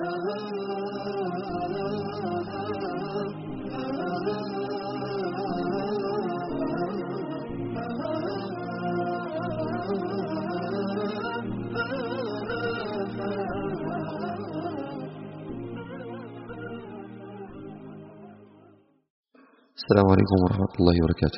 السلام عليكم ورحمة الله وبركاته.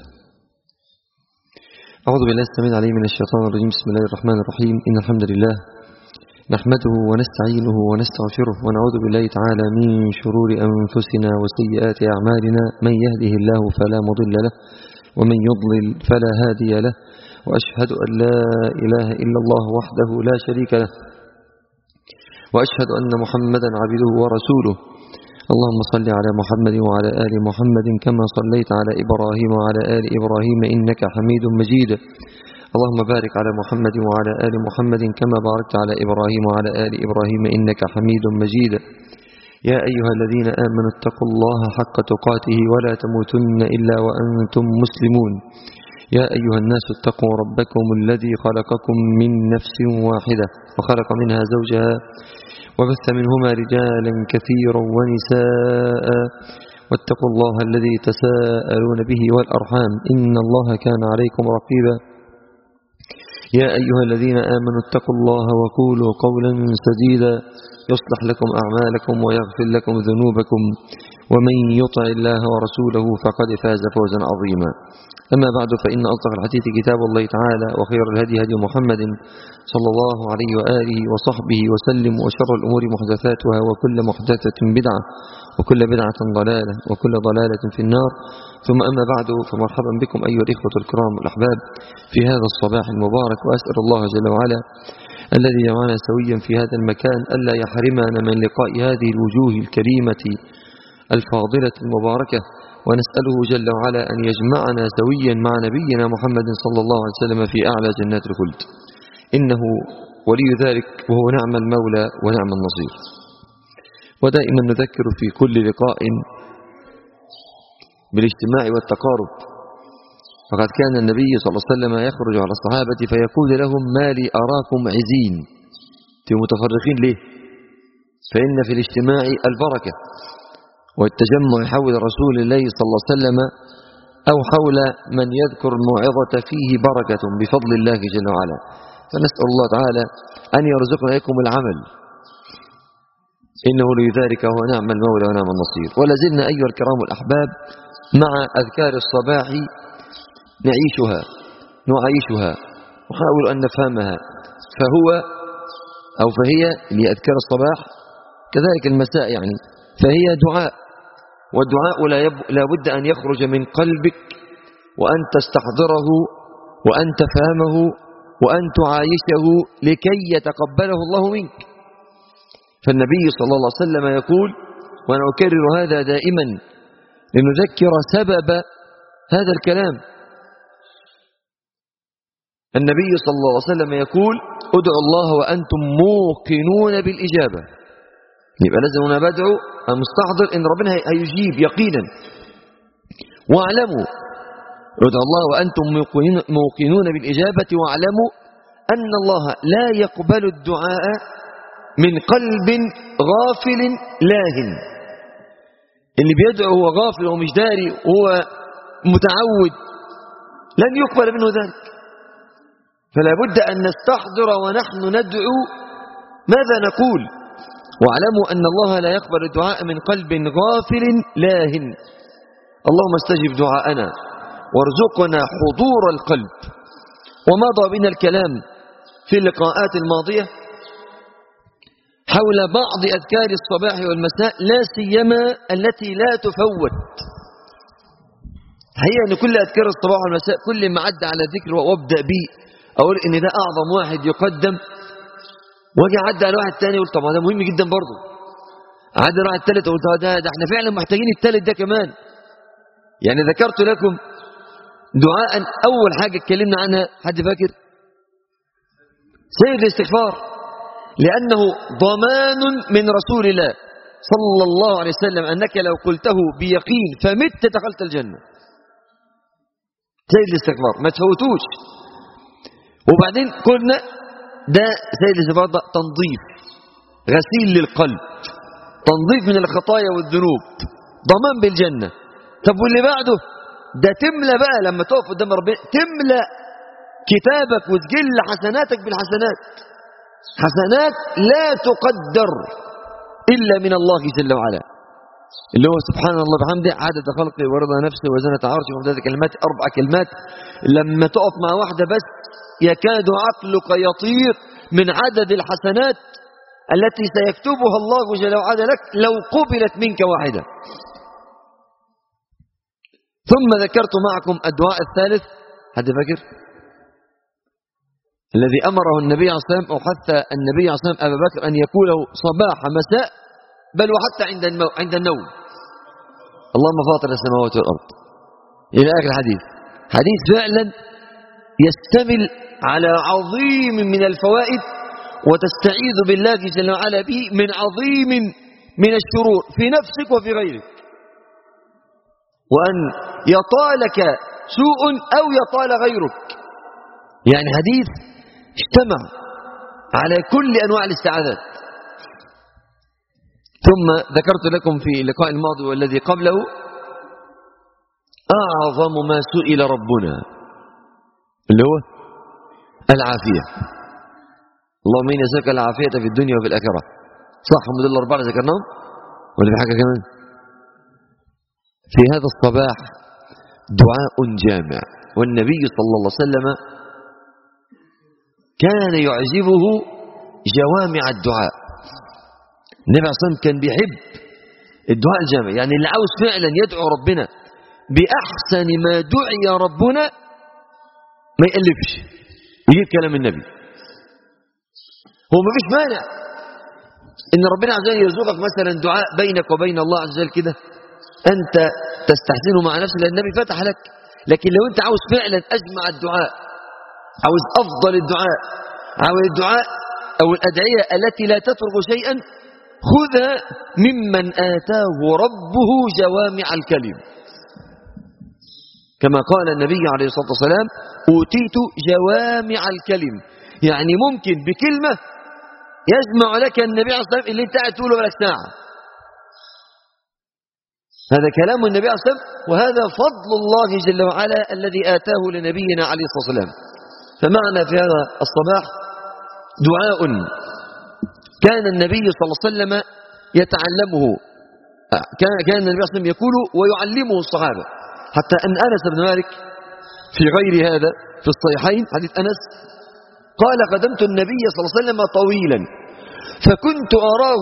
أعوذ بالله السميع العليم من الشيطان الرجيم. بسم الله الرحمن الرحيم. إن الحمد لله نحمده ونستعينه ونستغفره ونعوذ بالله تعالى من شرور أنفسنا وسيئات أعمالنا. من يهده الله فلا مضل له ومن يضلل فلا هادي له، وأشهد أن لا إله إلا الله وحده لا شريك له، وأشهد أن محمدا عبده ورسوله. اللهم صل على محمد وعلى آل محمد كما صليت على إبراهيم وعلى آل إبراهيم إنك حميد مجيد. اللهم بارك على محمد وعلى آل محمد كما باركت على إبراهيم وعلى آل إبراهيم إنك حميد مجيد. يا أيها الذين آمنوا اتقوا الله حق تقاته ولا تموتن إلا وأنتم مسلمون. يا أيها الناس اتقوا ربكم الذي خلقكم من نفس واحدة وخلق منها زوجها وبث منهما رجالا كثيرا ونساء، واتقوا الله الذي تساءلون به والأرحام إن الله كان عليكم رقيبا. يا أيها الذين آمنوا اتقوا الله وقولوا قولا سديدا يصلح لكم أعمالكم ويغفر لكم ذنوبكم، ومن يطع الله ورسوله فقد فاز فوزا عظيما. أما بعد، فإن أصدق الحديث كتاب الله تعالى، وخير الهدي هدي محمد صلى الله عليه وآله وصحبه وسلم، وشر الأمور محدثاتها، وكل محدثة بدعة، وكل بدعة ضلالة، وكل ضلالة في النار. ثم أما بعد، فمرحبا بكم أيها الإخوة الكرام الأحباب في هذا الصباح المبارك، وأسأل الله جل وعلا الذي جمعنا سويا في هذا المكان ألا يحرمنا من لقاء هذه الوجوه الكريمة الفاضلة المباركة، ونسأله جل وعلا أن يجمعنا سويا مع نبينا محمد صلى الله عليه وسلم في أعلى جنات الخلد، إنه ولي ذلك وهو نعم المولى ونعم النصير. ودائما نذكر في كل لقاء بالاجتماع والتقارب، فقد كان النبي صلى الله عليه وسلم يخرج على الصحابة فيقول لهم: ما لي أراكم عزين، متفرقين ليه؟ فإن في الاجتماع البركة، والتجمع حول رسول الله صلى الله عليه وسلم أو حول من يذكر الموعظة فيه بركة بفضل الله جل وعلا. فنسأل الله تعالى أن يرزقنا لكم العمل، إنه لذلك هو نعم المولى ونعم النصير. ولازلنا أيها الكرام الأحباب مع أذكار الصباح نعيشها ونحاول أن نفهمها. فهي لأذكار الصباح كذلك المساء، يعني فهي دعاء، والدعاء لا بد أن يخرج من قلبك، وأن تستحضره، وأن تفهمه، وأن تعايشه لكي يتقبله الله منك. فالنبي صلى الله عليه وسلم يقول، وأنا أكرر هذا دائما لنذكر سبب هذا الكلام، النبي صلى الله عليه وسلم يقول: ادعوا الله وأنتم موقنون بالإجابة. يبقى لازم أنا بدعو المستحضر إن ربنا هيجيب يقينا. واعلموا، ادعوا الله وأنتم موقنون بالإجابة، واعلموا أن الله لا يقبل الدعاء من قلب غافل لاهٍ. اللي بيدعو هو غافل ومش داري وهو متعود لن يقبل منه ذلك. فلا بد أن نستحضر ونحن ندعو ماذا نقول. واعلموا أن الله لا يقبل الدعاء من قلب غافل لاهٍ. اللهم استجب دعاءنا وارزقنا حضور القلب. ومضى بنا الكلام في اللقاءات الماضية حول بعض أذكار الصباح والمساء، لا سيما التي لا تفوت. هي أن كل أذكار الصباح والمساء كل ما عدى على ذكر وابدأ به أقول إن ده أعظم واحد يقدم، واجي عدى على واحد تاني قلت طب ده مهم جدا برضه، عدى على واحد ثالث قلت ده احنا فعلا محتاجين الثالث ده كمان. يعني ذكرت لكم دعاء أول حاجة اتكلمنا عنها، حد فاكر؟ سيد الاستغفار، لأنه ضمان من رسول الله صلى الله عليه وسلم أنك لو قلته بيقين فمت دخلت الجنة. سيد الاستغفار ما تفوتوش. وبعدين قلنا ده سيد الاستغفار ده تنظيف، غسيل للقلب. تنظيف من الخطايا والذنوب، ضمان بالجنة. طب واللي بعده ده تملى بقى لما تقف قدام ربنا، تملى كتابك وتجل حسناتك بالحسنات، حسنات لا تقدر إلا من الله جل وعلا، اللي هو سبحان الله بحمده عدد خلقه ورضا نفسه وزنة عرشه ومداد كلمات، 4 كلمات لما تقف مع واحدة بس يكاد عقلك يطير من عدد الحسنات التي سيكتبها الله جل وعلا لك لو قبلت منك واحدة. ثم ذكرت معكم الدعاء الثالث، حد فاكر؟ الذي أمره النبي عليه الصلاة والسلام أو حث النبي عليه الصلاة والسلام أبا بكر أن يقوله صباح مساء بل وحتى عند النوم. اللهم فاطر السماوات والأرض إلى آخر الحديث. حديث فعلا يشتمل على عظيم من الفوائد، وتستعيذ بالله جل وعلا به من عظيم من الشرور في نفسك وفي غيرك، وأن يطالك سوء أو يطال غيرك. يعني حديث اجتمع على كل أنواع الاستعاذات. ثم ذكرت لكم في اللقاء الماضي والذي قبله أعظم ما سئل ربنا اللي هو العافية. اللهم إني أسألك العافية في الدنيا وفي الآخرة. صح؟ هم دول الأربعة ذكرناهم ولا في حاجة كمان؟ في هذا الصباح دعاء جامع، والنبي صلى الله عليه وسلم كان يعجبه جوامع الدعاء. النبي عليه الصلاة والسلام كان بيحب الدعاء الجامع، يعني اللي عاوز فعلا يدعو ربنا بأحسن ما دعي ربنا ما يألفش، يجيب كلام النبي. هو ما فيش مانع ان ربنا عز وجل يرزقك مثلا دعاء بينك وبين الله عز وجل كده انت تستحسنه مع نفسك لان النبي فتح لك، لكن لو انت عاوز فعلا اجمع الدعاء، عاوز افضل الدعاء، عاوز الدعاء او الادعيه التي لا تترك شيئا، خذها ممن آتاه ربه جوامع الكلم، كما قال النبي عليه الصلاة والسلام أوتيت جوامع الكلم، يعني ممكن بكلمة يجمع لك النبي عليه الصلاة والسلام اللي انت قاعد تقوله بلك ساعة. هذا كلام النبي عليه الصلاة والسلام، وهذا فضل الله جل وعلا الذي آتاه لنبينا عليه الصلاة والسلام. فمعنا في هذا الصباح دعاء كان النبي صلى الله عليه وسلم يتعلمه، كان النبي صلى الله عليه وسلم يقول ويعلمه الصحابة، حتى أن أنس بن مالك في غير هذا في الصحيحين حديث أنس قال قدمت النبي صلى الله عليه وسلم طويلا فكنت أراه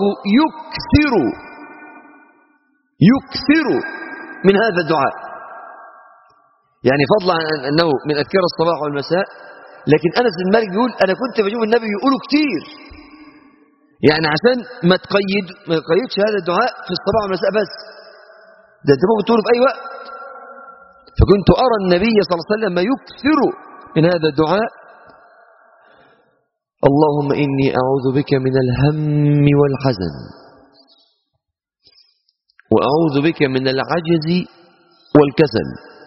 يكثر من هذا الدعاء، يعني فضلا عن أنه من أذكار الصباح والمساء، لكن أنس بن مالك يقول أنا كنت بشوف النبي يقوله كتير، يعني عشان ما تقيدش هذا الدعاء في الصباح والمساء بس، ده انت ممكن تقوله في أي وقت. فكنت أرى النبي صلى الله عليه وسلم يكثر من هذا الدعاء اللهم إني أعوذ بك من الهم والحزن، وأعوذ بك من العجز والكسل،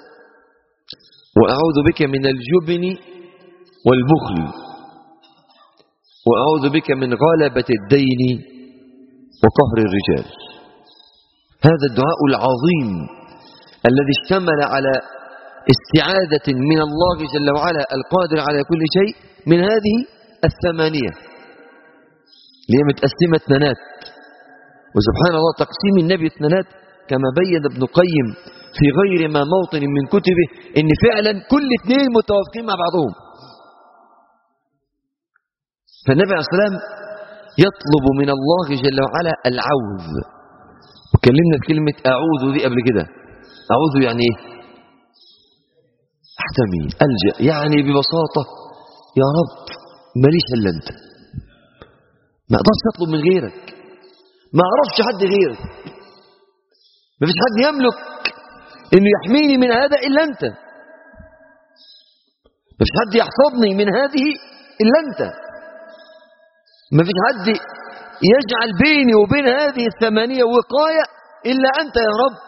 وأعوذ بك من الجبن والبخل، وأعوذ بك من غلبة الدين وقهر الرجال. هذا الدعاء العظيم الذي اشتمل على استعاذة من الله جل وعلا القادر على كل شيء من هذه الثمانية اللي هي متقسمة اثنينات، وسبحان الله تقسيم النبي اثنينات كما بين ابن القيم في غير ما موطن من كتبه ان فعلا كل اثنين متوافقين مع بعضهم. فالنبي عليه الصلاة والسلام يطلب من الله جل وعلا العوذ، وكلمنا في كلمة أعوذ دي قبل كده. أعوذ يعني إيه؟ أحتمي، ألجأ، يعني ببساطة يا رب ماليش إلا أنت، ما أقدرش أطلب من غيرك، ما أعرفش حد غيرك، ما فيش حد يملك إنه يحميني من هذا إلا أنت، ما فيش حد يحفظني من هذه إلا أنت، ما فيش حد يجعل بيني وبين هذه الثمانية وقاية إلا أنت يا رب.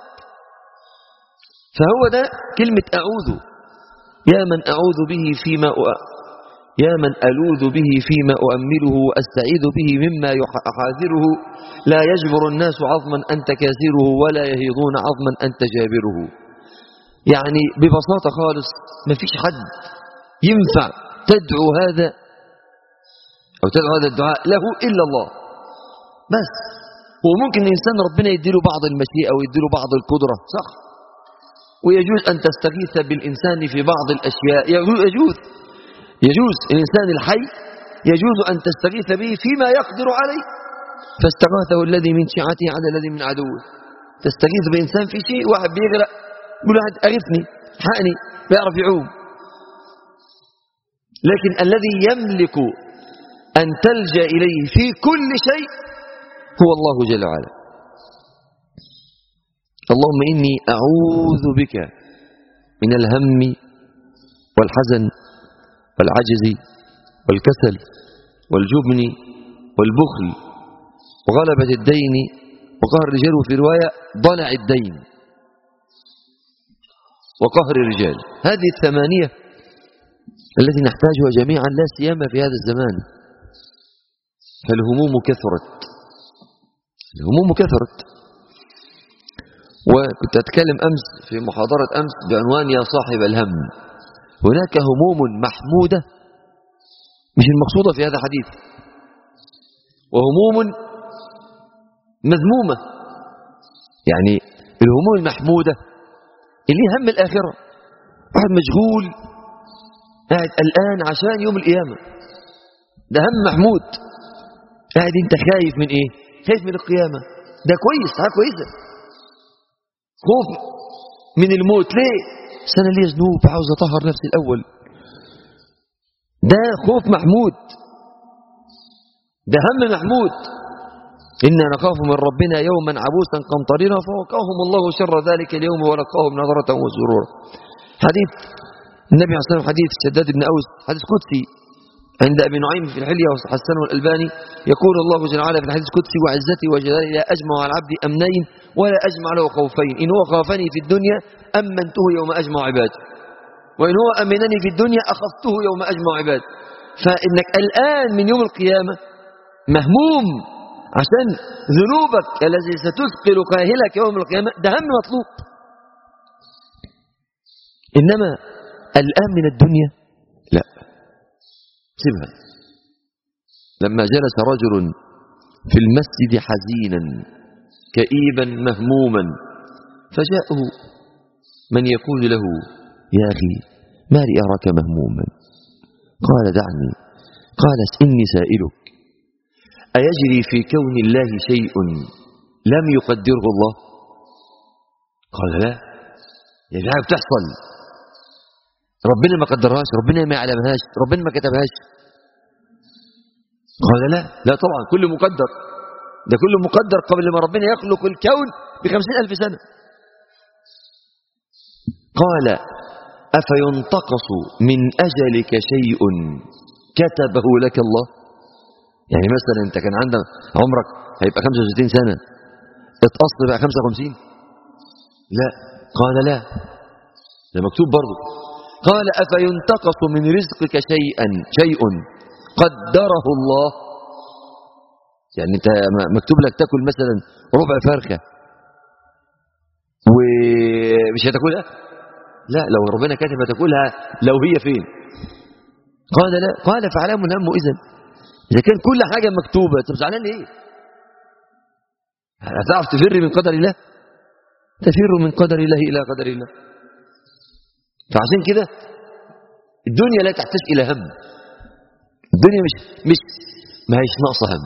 فهو ده كلمة أعوذ، يا من أعوذ به يا من ألوذ به فيما أؤمله وأستعيذ به مما أحاذره، لا يجبر الناس عظما أنت كاسره ولا يهيضون عظما أنت جابره. يعني ببساطة خالص ما فيش حد ينفع تدعو هذا أو تدعو هذا الدعاء له إلا الله بس. وممكن الإنسان ربنا يديله بعض المشيئة ويديله بعض القدرة، صح، ويجوز أن تستغيث بالإنسان في بعض الأشياء، يجوز الإنسان الحي يجوز أن تستغيث به فيما يقدر عليه، فاستغاثه الذي من شيعته على الذي من عدوه. تستغيث بإنسان في شيء، واحد بيغرق يقول واحد أغثني حقني، بيعرف يعوم. لكن الذي يملك أن تلجأ إليه في كل شيء هو الله جل وعلا. اللهم إني أعوذ بك من الهم والحزن والعجز والكسل والجبن والبخل وغلبة الدين وقهر الرجال، وفي رواية ضلع الدين وقهر الرجال. هذه الثمانية التي نحتاجها جميعا لا سيما في هذا الزمان. فالهموم كثرت. وكنت أتكلم أمس في محاضرة أمس بعنوان يا صاحب الهم. هناك هموم محمودة مش المقصودة في هذا الحديث، وهموم مذمومة. يعني الهموم المحمودة اللي هم الآخرة، واحد مشغول قاعد الآن عشان يوم القيامة، ده هم محمود. قاعد انت خايف من ايه؟ خايف من القيامة، ده كويس، حاجة كويسة. خوف من الموت ليه؟ أنا ليه ذنوب عاوز أطهر نفسي الأول، ده خوف محمود، ده هم محمود. إنا نخاف من ربنا يوما عبوسا قمطريرا فوقاهم الله شر ذلك اليوم ولقاهم نظرة وسرورا. حديث النبي عليه الصلاة والسلام، حديث شداد بن أوس، حديث قدسي عند أبي نعيم في الحلية وحسنه الألباني. يقول الله جل وعلا في الحديث القدسي: وعزتي وجلالي لا أجمع على العبد أمنين ولا أجمع له خوفين، إن هو خافني في الدنيا أمنته يوم أجمع عبادي، وإن هو أمنني في الدنيا أخفته يوم أجمع عبادي. فإنك الآن من يوم القيامة مهموم عشان ذنوبك الذي ستثقل كاهلك يوم القيامة، ده هم مطلوب. إنما الآن من الدنيا لا، سيبها. لما جلس رجل في المسجد حزينا كئيبا مهموما، فجاءه من يقول له: يا أخي ما لي أراك مهموما؟ قال: دعني. قال: إني سائلك، أيجري في كون الله شيء لم يقدره الله؟ قال: لا، يا حاجة بتحصل ربنا ما قدرهاش، ربنا ما يعلمهاش، ربنا ما كتبهاش. قال: لا طبعا، كل مقدر، ده كل مقدر قبل ما ربنا يخلق الكون ب50,000 سنة. قال: أفينتقص من أجلك شيء كتبه لك الله؟ يعني مثلا أنت كان عندك عمرك هيبقى 65 سنة، اتقص بقى 55؟ لا. قال: لا، ده مكتوب برضه. قال: أفينتقص من رزقك شيء قدره الله؟ يعني أنت مكتوب لك تأكل مثلا ربع فرخة ومش هتاكلها؟ لا، لو ربنا كاتب هتاكلها لو هي فين؟ قال: لا. قال: فعلام الهم إذا كان كل حاجة مكتوبة، طب زعلان ليه؟ هتعرف تفر من قدر الله؟ تفر من قدر الله إلى قدر الله. فعشان كده الدنيا لا تحتاج إلى هم. الدنيا مش ما هيش ناقصة هم.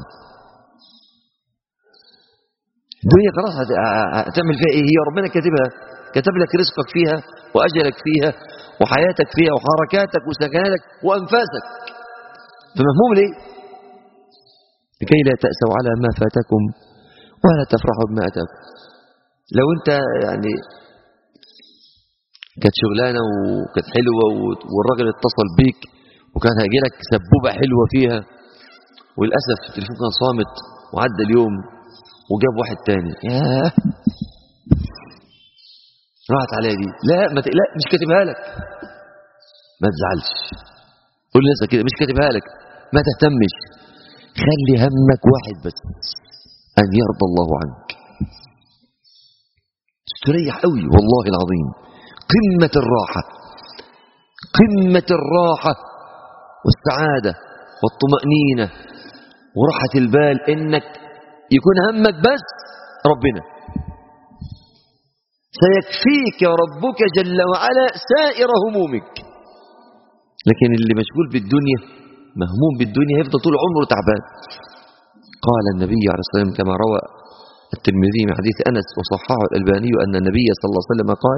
الدنيا خلاص هتعمل فيها ايه؟ هي ربنا كاتبها، كتب لك رزقك فيها وأجلك فيها وحياتك فيها وحركاتك وسكناتك وأنفاسك، فمهموم ليه؟ لكي لا تأسوا على ما فاتكم ولا تفرحوا بما أتاكم. لو أنت يعني كانت شغلانة وكانت حلوة والراجل اتصل بيك وكان هيجي لك سبوبة حلوة فيها، وللأسف التليفون كان صامت وعدى اليوم وجاب واحد تاني، ياه راحت عليها دي. لا، ما تقلق، مش كاتبها لك، ما تزعلش. قول لنفسك كده، مش كاتبها لك، ما تهتمش، خلي همك واحد بس، أن يرضى الله عنك. تستريح قوي والله العظيم. قمة الراحة، قمة الراحة والسعادة والطمأنينة وراحة البال إنك يكون همك بس ربنا. سيكفيك ربك جل وعلا سائر همومك. لكن اللي مشغول بالدنيا، مهموم بالدنيا، يفضل طول عمره تعبان. قال النبي عليه الصلاة والسلام كما روى الترمذي من حديث أنس وصححه الألباني أن النبي صلى الله عليه وسلم قال: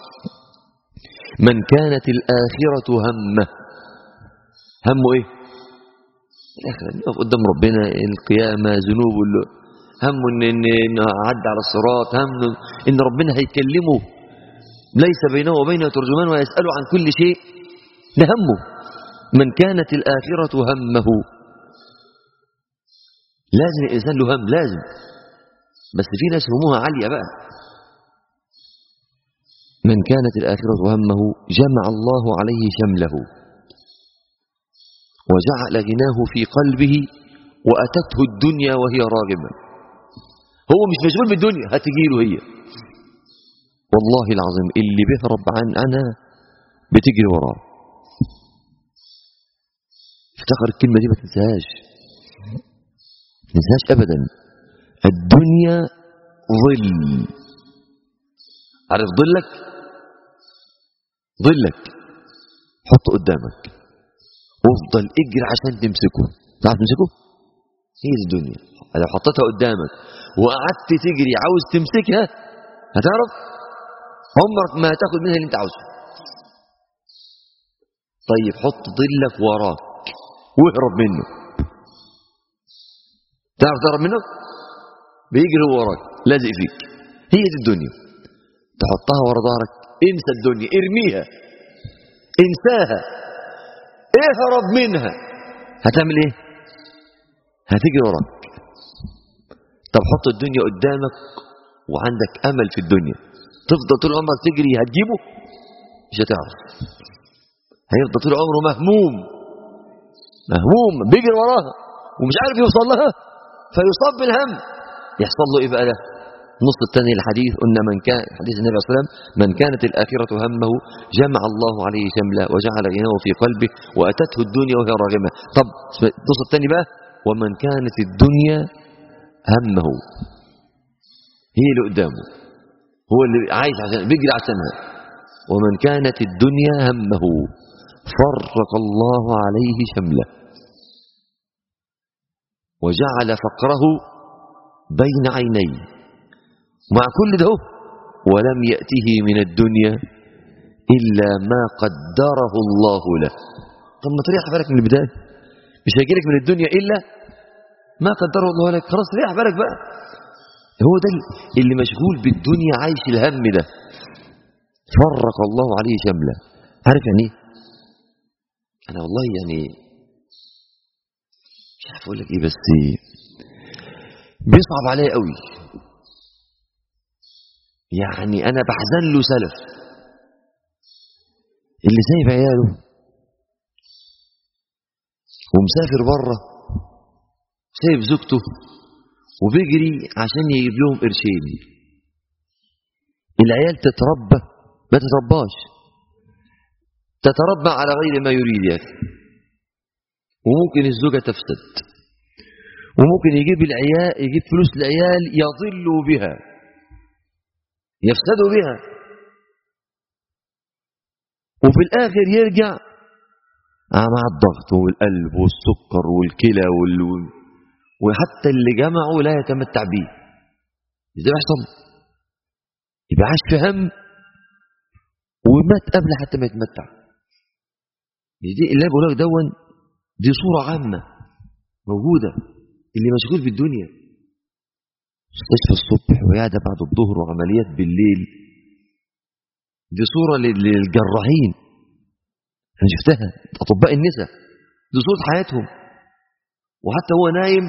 من كانت الآخرة همه. همه إيه؟ الآخرة، يقف قدام ربنا، القيامة، ذنوبه، همه إن عد على الصراط، همه إن ربنا هيكلمه ليس بينه وبينه ترجمان ويسأله عن كل شيء. ده همه. من كانت الآخرة همه. لازم الإنسان له هم، لازم. بس في ناس هموها عالية بقى. من كانت الآخرة همه جمع الله عليه شمله وجعل غناه في قلبه وأتته الدنيا وهي راغمة. هو مش مشغول بالدنيا، هتجيله هي. والله العظيم اللي بيهرب عنها بتجري وراه. افتكر الكلمة دي، ما تنساهاش، ما تنساهاش أبدا. الدنيا ظل. عارف ظلك؟ ظلك حطه قدامك وافضل اجري عشان تمسكه. تعرف تمسكه؟ هي دي الدنيا. لو حطيتها قدامك وقعدت تجري عاوز تمسكها، هتعرف عمرك ما هتاخد منها اللي انت عاوزه. طيب حط ظلك وراك واهرب منه. تعرف تهرب منه؟ بيجري وراك لازق فيك. هي دي الدنيا. تحطها ورا ظهرك، انسى الدنيا، ارميها، انساها، اهرب منها. هتعمل ايه؟ هتجري وراك. طب حط الدنيا قدامك وعندك امل في الدنيا، تفضل طول عمرك تجري، هتجيبه؟ مش هتعرف. هيفضل طول عمره مهموم، مهموم بيجري وراها ومش عارف يوصل لها، فيصاب بالهم. يحصل له ايه بقى ده؟ النص الثاني الحديث قلنا من كان حديث النبي صلى الله عليه وسلم: من كانت الآخرة همه جمع الله عليه شمله وجعل غناه في قلبه وأتته الدنيا وهي راغمة. طب النص الثاني بقى: ومن كانت الدنيا همه، هي اللي قدامه، هو اللي عايش عشان بيجري عشانها. ومن كانت الدنيا همه فرق الله عليه شمله وجعل فقره بين عينيه. مع كل ده ولم يأته من الدنيا إلا ما قدره الله له. طب ما تريح بالك من البداية، مش هيجيلك من الدنيا إلا ما قدره الله لك. خلاص ريح بالك بقى. هو ده اللي مشغول بالدنيا عايش الهم ده. فرق الله عليه شمله. عارف يعني ايه؟ أنا والله يعني مش عارف أقول لك إيه، بس بيصعب عليا قوي. يعني أنا بحزن له سلف اللي سايب عياله ومسافر بره، سايب زوجته وبيجري عشان يجيب لهم قرشين. العيال تتربى ما تترباش، تتربى على غير ما يريد يا أخي. وممكن الزوجة تفسد، وممكن يجيب العيال، يجيب فلوس العيال يضلوا بها، يفسدوا بها، وفي الآخر يرجع مع الضغط والقلب والسكر والكلى وحتى اللي جمعه لا يتمتع به. ازاي يحصل؟ يبقى عاش في هم ومات قبل حتى ما يتمتع. دي اللي بقول لك دي صورة عامة موجودة. اللي مشغول بالدنيا، مستشفى الصبح وقاعدة بعد الظهر وعمليات بالليل، دي صورة للجراحين. أنا شفتها، أطباء النساء، دي صورة حياتهم. وحتى هو نايم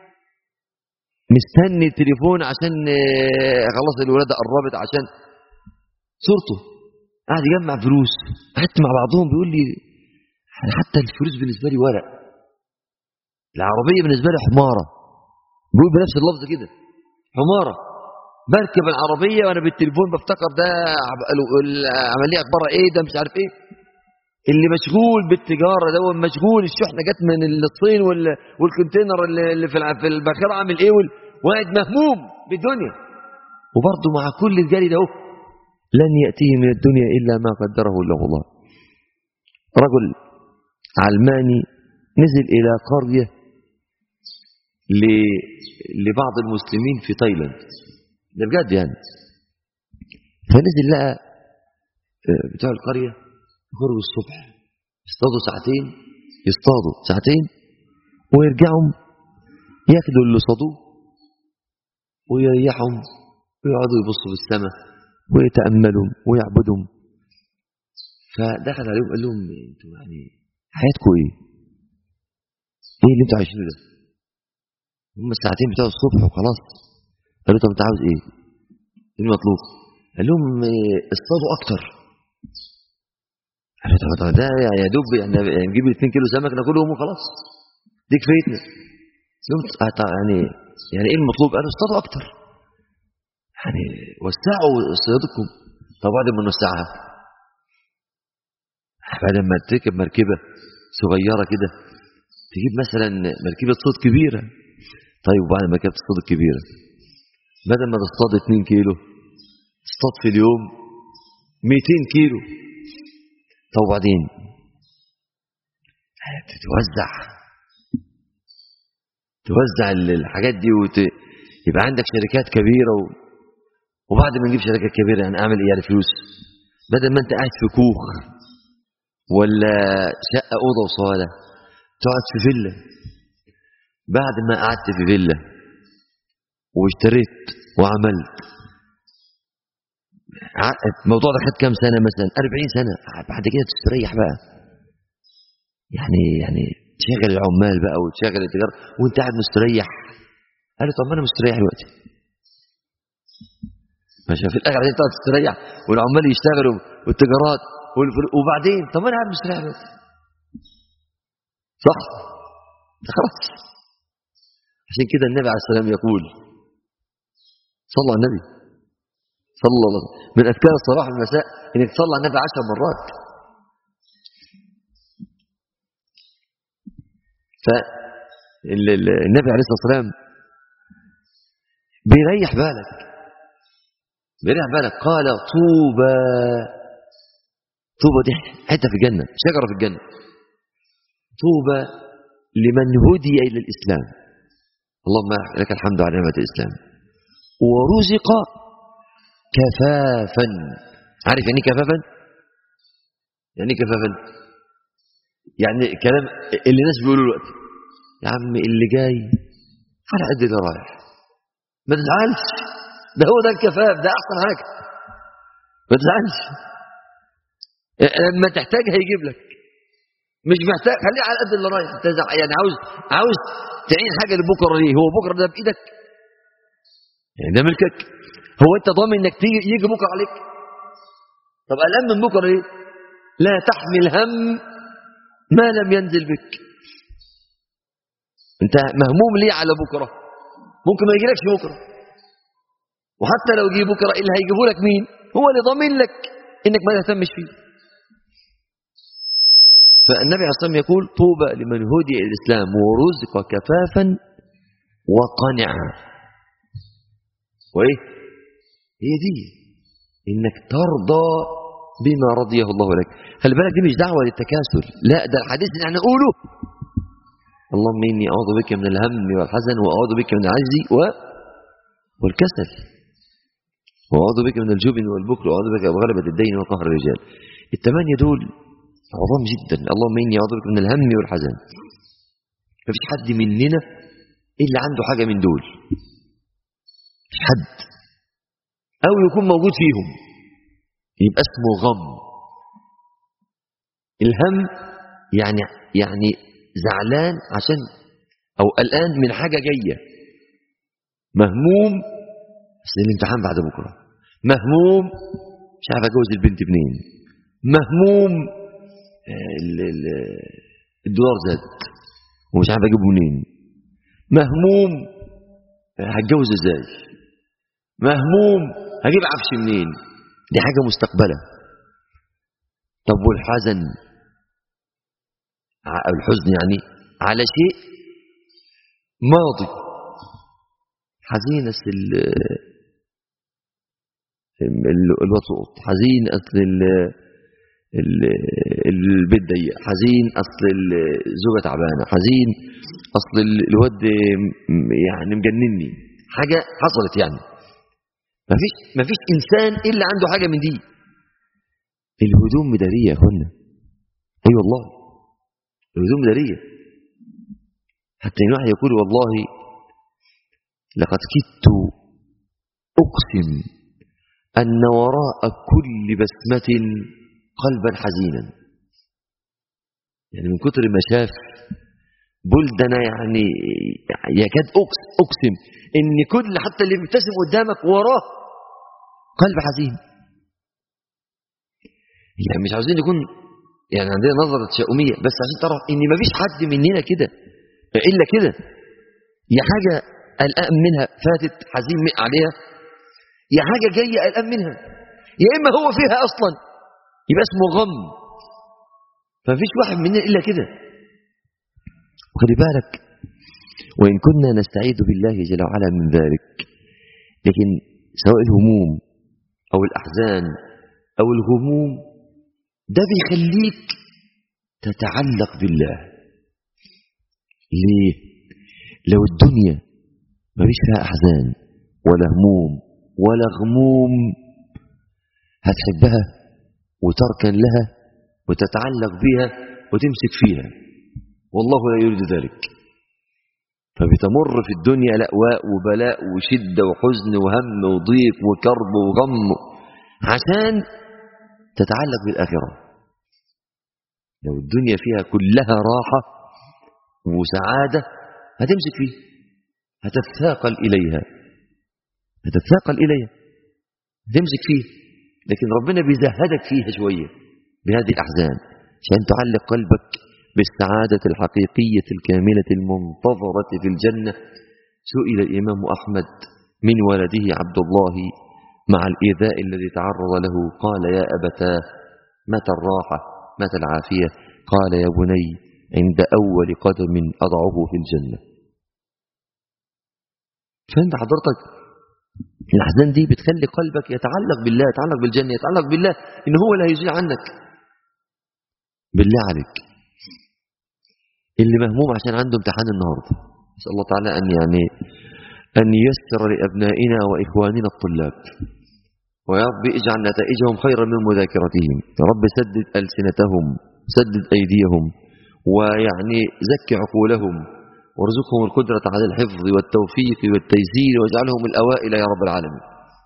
مستني التليفون عشان خلاص الولادة قربت، عشان صورته قاعد يجمع فلوس. قعدت مع بعضهم بيقول لي حتى الفلوس بالنسبة لي ورق، العربية بالنسبة لي حمارة، بيقول بنفس اللفظ كده حمارة. بركب العربية وأنا بالتليفون بفتكر ده العملية أخبارها إيه، ده مش عارف إيه. اللي مشغول بالتجارة ده مشغول، الشحنة جت من الصين والكونتينر اللي في الباخرة عامل إيه، وقاعد مهموم بالدنيا. وبرضه مع كل الجري ده لن يأتيه من الدنيا إلا ما قدره له الله. رجل علماني نزل إلى قرية لبعض المسلمين في تايلاند، ده بجد يعني. فنزل لقى بتوع القرية يخرجوا الصبح يصطادوا ساعتين ويرجعوا ياخدوا اللي صادوه ويريحهم ويقعدوا يبصوا في السماء ويتأملوا ويعبدوا. فدخل عليهم قال لهم انتوا يعني حياتكم ايه اللي انتوا عايشينه ده؟ هم الساعتين بتوع الصبح وخلاص. قالوا طب انت عاوز ايه المطلوب؟ قال لهم اصطادوا اكتر. قالوا طب ده يا دوب يعني نجيب 2 كيلو سمك ناكلهم وخلاص دي كفايتنا. يعني ايه المطلوب؟ قالوا اصطادوا اكتر، يعني وسعوا صيادكم. طب بعد ما نوسعها، بعد ما تركب مركبه صغيره كده تجيب مثلا مركبه صيد كبيره. طيب وبعد ما ركبت الصيد الكبيره بدل ما تصطاد 2 كيلو تصطاد في اليوم 200 كيلو. طب وبعدين توزع الحاجات دي يبقى عندك شركات كبيرة وبعد ما نجيب شركات كبيرة يعني اعمل ايه يعني فلوس؟ بدل ما انت قاعد في كوخ ولا شقة أوضة وصالة تقعد في فيلا. بعد ما قعدت في فيلا واشتريت وعملت، الموضوع ده خد كام سنة؟ مثلا 40 سنة. بعد كده تستريح بقى، يعني تشغل العمال بقى وتشغل التجارة وانت قاعد مستريح. قال لي طب ما انا مستريح دلوقتي، ماشي في الاخر انت تقعد تستريح والعمال يشتغلوا والتجارات وبعدين طب ما انا قاعد مستريح دلوقتي صح؟ خلاص. عشان كده النبي عليه السلام يقول صلى على النبي صلى الله عليه وسلم من اذكار الصباح والمساء انك تصلي على النبي 10 مرات. فالنبي عليه الصلاه والسلام بيريح بالك قال طوبى دي حته في الجنه، شجره في الجنه. طوبى لمن هدي الى الاسلام، اللهم لك الحمد على نعمه الاسلام، ورزق كفافا. عارف يعني كفافا؟ يعني كفافا يعني كلام اللي الناس بيقولوا دلوقتي يا عم اللي جاي على قد اللي رايح، ما تزعلش، ده هو ده الكفاف، ده احسن حاجه، ما تزعلش. لما تحتاج هيجيب لك، مش محتاج خليه على قد اللي رايح. يعني عاوز تعين حاجه لبكره ليه؟ هو بكره ده بايدك؟ يعني ده ملكك؟ هو انت ضامن انك يجي بكره عليك؟ طب قلقان من بكره ليه؟ لا تحمل هم ما لم ينزل بك. انت مهموم ليه على بكره؟ ممكن ما يجيلكش بكره، وحتى لو جه بكره اللي هيجيبه لك مين؟ هو اللي ضامن لك انك ما تهتمش فيه. فالنبي عليه الصلاه والسلام يقول طوبى لمن هدي الى الاسلام ورزق كفافا وقنعا. وايه هي دي؟ انك ترضى بما رضيه الله لك. خلي بالك دي مش دعوه للتكاسل، لا ده الحديث اللي احنا نقوله اللهم اني اعوذ بك من الهم والحزن واعوذ بك من العجز والكسل واعوذ بك من الجبن والبخل واعوذ بك من غلبة الدين وقهر الرجال. ال8 دول عظام جدا. اللهم اني اعوذ بك من الهم والحزن. مفيش حد مننا الا عنده حاجه من دول، مفيش حد، او يكون موجود فيهم يبقى اسمه غم. الهم يعني زعلان عشان او قلقان من حاجه جايه، مهموم عشان الامتحان بعد بكره، مهموم مش عارف اجوز البنت منين، مهموم الدولار زاد ومش عارف اجيبه منين، مهموم هتجوز ازاي، مهموم هجيب عفش منين، دي حاجة مستقبلة. طب والحزن أو الحزن يعني على شيء ماضي، حزين أصل الوسط، حزين أصل البيت ضيق، حزين أصل الزوجة تعبانة، حزين أصل الواد يعني مجنني، حاجة حصلت يعني. ما فيش إنسان إلا عنده حاجة من دي. الهدوم مدارية يا أخوانا، أي والله الهدوم مدارية، حتى إن واحد يقول والله لقد كدت أقسم أن وراء كل بسمة قلبا حزينا، يعني من كتر ما شاف بلدنا يعني يكاد أقسم إن كل حتى اللي بيبتسم قدامك وراه قلب حزين. يعني مش عاوزين يكون يعني عندنا نظرة تشاؤمية، بس عشان تعرف إن ما فيش حد مننا كده إلا كده، يا حاجة قلقان منها فاتت حزين عليها، يا حاجة جاية قلقان منها، يا إما هو فيها أصلا يبقى اسمه غم. فمفيش واحد مننا إلا كده. وخلي بالك، وإن كنا نستعيذ بالله جل وعلا من ذلك، لكن سواء الهموم أو الأحزان أو الغموم ده بيخليك تتعلق بالله. ليه؟ لو الدنيا ما فيش فيها أحزان ولا هموم ولا غموم هتحبها وتركن لها وتتعلق بها وتمسك فيها، والله لا يريد ذلك. فبتمر في الدنيا لأواء وبلاء وشدة وحزن وهم وضيق وكرب وغم عشان تتعلق بالآخرة. لو الدنيا فيها كلها راحة وسعادة هتمسك فيه، هتتثاقل إليها، هتمسك فيه. لكن ربنا بيزهدك فيها شوية بهذه الأحزان عشان تعلق قلبك بالسعادة الحقيقية الكاملة المنتظرة في الجنة. سئل الإمام أحمد من ولده عبد الله مع الإيذاء الذي تعرض له، قال يا أبتاه متى الراحة متى العافية؟ قال يا بني عند أول قدم أضعه في الجنة. فأنت حضرتك الأحزان دي بتخلي قلبك يتعلق بالله، يتعلق بالجنة، يتعلق بالله إن هو لا هيزيل عنك. بالله عليك اللي مهموم عشان عنده امتحان النهارده، نسأل الله تعالى أن ييسر لأبنائنا وإخواننا الطلاب، ويا رب اجعل نتائجهم خيرا من مذاكرتهم، يا رب سدد ألسنتهم، سدد أيديهم، ويعني زكي عقولهم، وارزقهم القدرة على الحفظ والتوفيق والتيسير، واجعلهم الأوائل يا رب العالمين.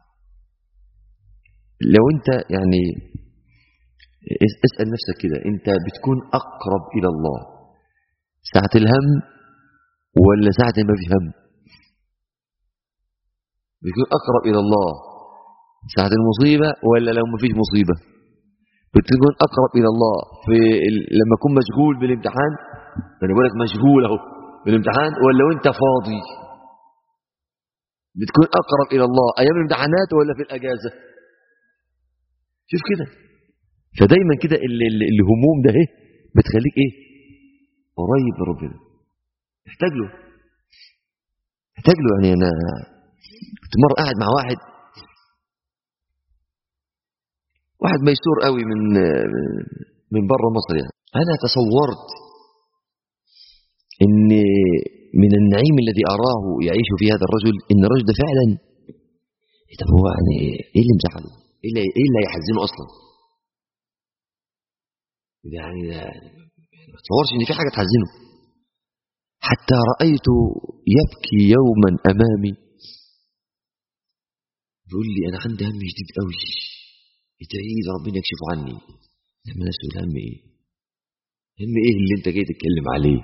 لو أنت يعني اسأل نفسك كده، أنت بتكون أقرب إلى الله ساعة الهم ولا ساعة ما في هم؟ بتكون أقرب إلى الله ساعة المصيبة ولا لو ما فيش مصيبة؟ بتكون أقرب إلى الله لما أكون مشغول بالامتحان، أنا بقول لك مشغول أهو بالامتحان، ولا وأنت فاضي؟ بتكون أقرب إلى الله أيام الامتحانات ولا في الأجازة؟ شوف كده. فدايما كده الهموم ده إيه بتخليك إيه؟ قريب من ربنا، محتاج له يعني. أنا كنت مرة قاعد مع واحد ميسور قوي من بره مصر يعني. أنا تصورت إن من النعيم الذي أراه يعيش في هذا الرجل إن الرجل ده فعلا طب هو يعني إيه اللي مزعله؟ إيه اللي يحزنه أصلا؟ يعني ما تصورش إن في حاجة تحزنه. حتى رأيته يبكي يوما أمامي يقول لي أنا عندي هم جديد قوي، ادعي لي ربنا يكشف عني. لما نفسه الهم إيه؟ هم إيه اللي أنت جاي تتكلم عليه؟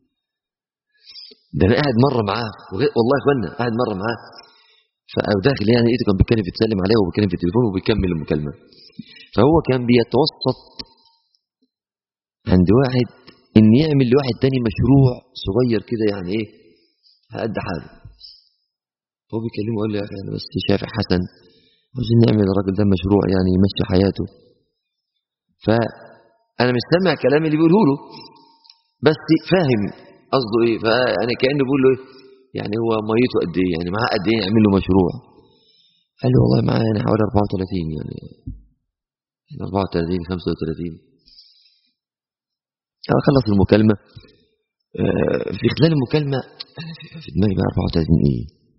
ده أنا قاعد مرة معاه والله يا إخوانا قاعد مرة معاه فداخل يعني لقيته كان بيتكلم بيتسلم عليه وبيتكلم في التليفون وبيكمل المكالمة، فهو كان بيتوسط عند واحد إن يعمل لواحد تاني مشروع صغير كده، يعني إيه، هقد حاله. هو بيكلمه يقول له يا أخي أنا بس شافع حسن عاوزين نعمل الراجل ده مشروع يعني يمشي حياته. فأنا مش سامع كلام اللي بيقوله له، بس فاهم قصده إيه. فأنا كأنه بيقول له إيه، يعني هو ميته قد إيه، يعني معاه قد إيه يعمل له مشروع. قال له والله معاه يعني حوالي 34، يعني 34 35. خلص المكالمة. في خلال المكالمة في دماغي بقى 34 إيه،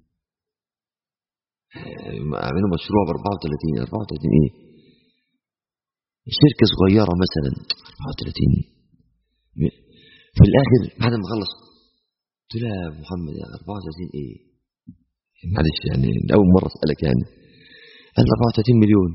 عملوا مشروع ب 34 إيه، شركة صغيرة مثلا 34. في الآخر بعد ما خلص قلت له يا محمد يا 34 إيه، معلش يعني أول مرة أسألك يعني. قال 34 مليون،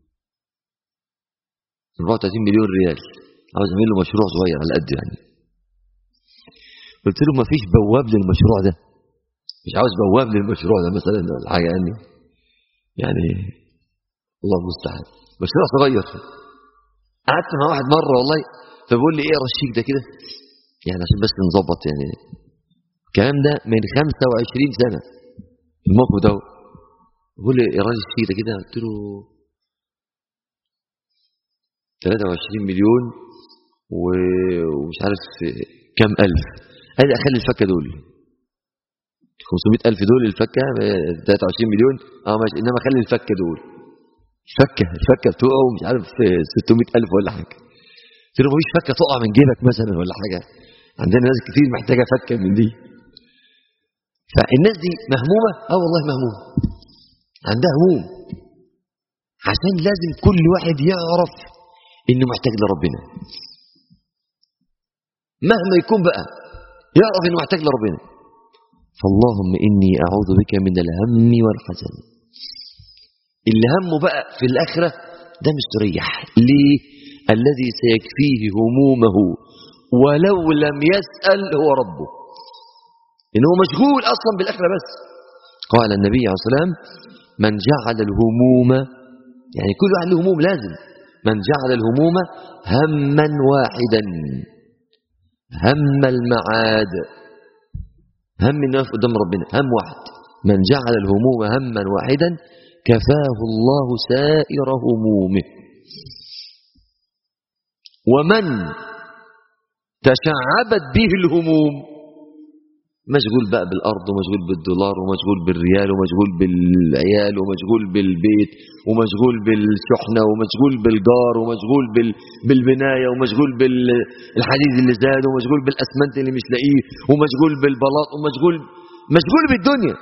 34 مليون ريال، عاوز أعمل له مشروع صغير على قد يعني. قلت له ما فيش بواب للمشروع ده، مش عاوز بواب للمشروع ده مثلا ولا حاجة يعني الله المستعان، مشروع صغير. قعدت مع واحد مرة والله، فبقول لي ايه رشيك ده كده، يعني عشان بس نظبط يعني. الكلام ده من 25 سنة الموقف ده. بقول لي يا راجل الشيك ده كده، قلت له 23 مليون ومش عارف كم ألف. قال لي أخلي الفكة دول 500 ألف دول الفكة 23 مليون ماشي، إنما أخلي الفكة دول الفكة بتقع ومش عارف 600 ألف ولا حاجة. قلت له مفيش فكة تقع من جيبك مثلا ولا حاجة، عندنا ناس كتير محتاجة فكة من دي. فالناس دي مهمومة، والله مهمومة، عندها هموم، عشان لازم كل واحد يعرف إنه محتاج لربنا، مهما يكون بقى يعرف إنه محتاج لربنا. فاللهم إني أعوذ بك من الهم والحزن. اللي همه بقى في الآخرة ده مستريح ليه؟ الذي سيكفيه همومه ولو لم يسأل هو ربه، إنه مشغول أصلا بالآخرة بس. قال النبي عليه الصلاة والسلام من جعل الهموم، يعني كل واحد له هموم لازم، من جعل الهموم هما واحدا، هم المعاد، هم الناس قدام ربنا، هم واحد، من جعل الهموم هما واحدا كفاه الله سائر همومه. ومن تشعبت به الهموم، مشغول بقى بالأرض ومشغول بالدولار ومشغول بالريال ومشغول بالعيال ومشغول بالبيت ومشغول بالشحنة ومشغول بالجار ومشغول بالبناية ومشغول بالحديد اللي زاد ومشغول بالأسمنت اللي مش لاقيه ومشغول بالبلاط ومشغول بالدنيا،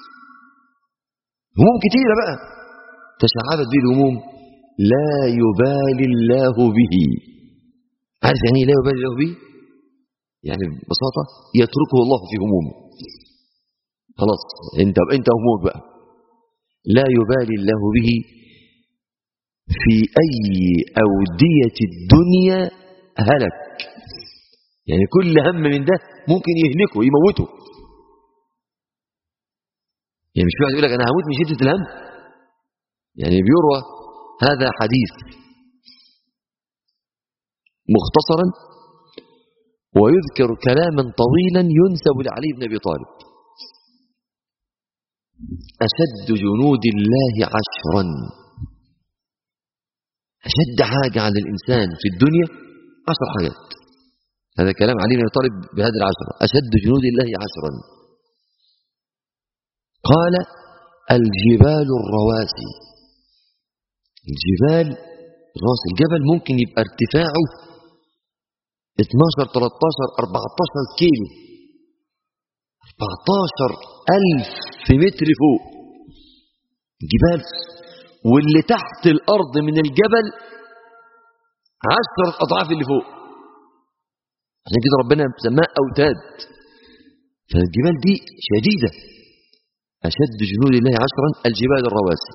هموم كتيرة بقى تشعبت به الهموم، لا يبالي الله به. عارف يعني لا يبالي الله به؟ يعني ببساطة يتركه الله في همومه، خلاص انت همومك بقى، لا يبالي الله به في أي أودية الدنيا هلك. يعني كل هم من ده ممكن يهلكه يموته. يعني مش واحد يقول لك أنا هموت من شدة الهم، يعني بيروى هذا حديث مختصرا ويذكر كلاما طويلا ينسب لعلي بن أبي طالب. أشد جنود الله 10، أشد حاجة على الإنسان في الدنيا 10 حاجات. هذا كلام علي بن أبي طالب بهذه 10، أشد جنود الله 10. قال الجبال الرواسي، الجبال راس الجبل ممكن يبقى ارتفاعه 12 13 14 كيلو، 14,000 متر فوق جبال، واللي تحت الأرض من الجبل 10 أضعاف اللي فوق، عشان كده ربنا سماها أوتاد. فالجبال دي شديدة. أشد جنود الله 10 الجبال الرواسي.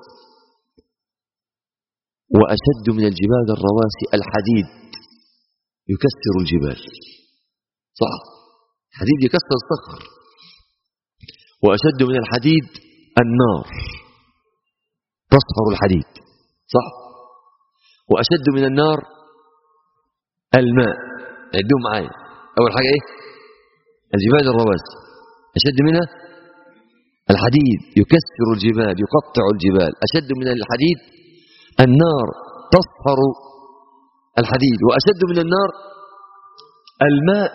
وأشد من الجبال الرواسي الحديد يكسر الجبال، صح، الحديد يكسر الصخر. وأشد من الحديد النار تصهر الحديد، صح. وأشد من النار الماء عدوهم معايا. أول حاجة إيه؟ الجبال الرواسي، أشد منها الحديد يكسر الجبال يقطع الجبال، أشد من الحديد النار تصهر الحديد، وأشد من النار الماء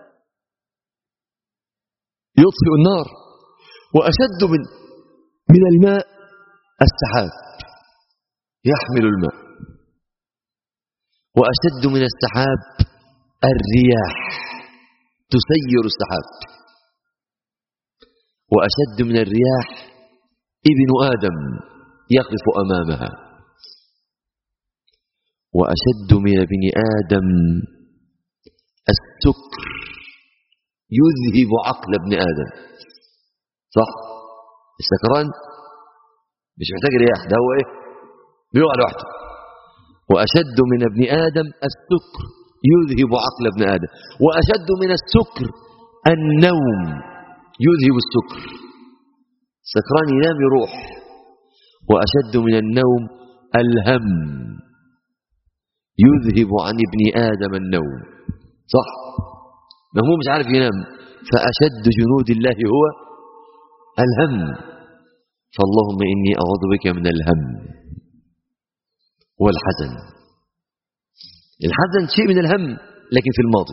يطفئ النار، وأشد من الماء السحاب يحمل الماء، وأشد من السحاب الرياح تسير السحاب، وأشد من الرياح ابن آدم يقف أمامها، وأشد من ابن آدم السكر يذهب عقل ابن آدم. صح؟ السكران مش محتاج رياح، ده هو ايه؟ بيقع لوحده. وأشد من ابن آدم السكر يذهب عقل ابن آدم، وأشد من السكر النوم يذهب السكر، السكران ينام يروح. وأشد من النوم الهم يذهب عن ابن آدم النوم. صح؟ هو مش عارف ينام، فأشد جنود الله هو الهم. فاللهم إني أعوذ بك من الهم والحزن. الحزن شيء من الهم لكن في الماضي،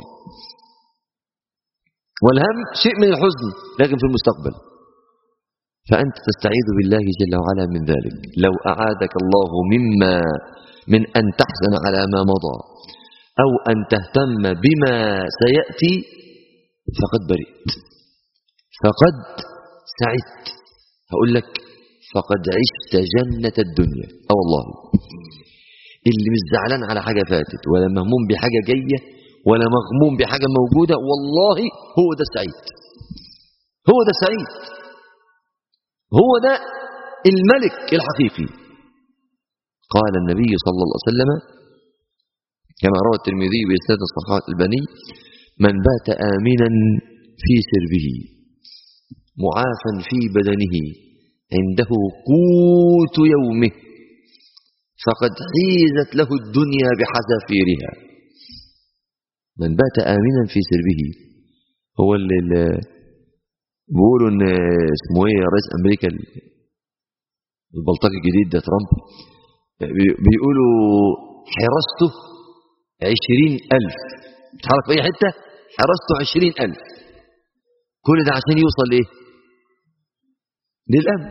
والهم شيء من الحزن لكن في المستقبل. فأنت تستعيذ بالله جل وعلا من ذلك. لو أعاذك الله من أن تحزن على ما مضى أو أن تهتم بما سيأتي فقد برئت، فقد سعدت. هقول لك فقد عشت جنة الدنيا. والله اللي مش زعلان على حاجة فاتت ولا مهموم بحاجة جاية ولا مغموم بحاجة موجودة، والله هو ده السعيد، هو ده السعيد، هو ده الملك الحقيقي. قال النبي صلى الله عليه وسلم كما روى الترمذي بإسناد صحيح الألباني: من بات آمنا في سربه معافا في بدنه عنده قوت يومه فقد حيزت له الدنيا بحذافيرها. من بات آمنا في سربه هو اللي بيقولوا ان اسمه ايه رئيس امريكا البلطجي الجديد ده ترامب، بيقولوا حراسته 20,000 بتحرك في اي حته، حراسته 20,000. كل ده عشان يوصل لايه؟ للامن.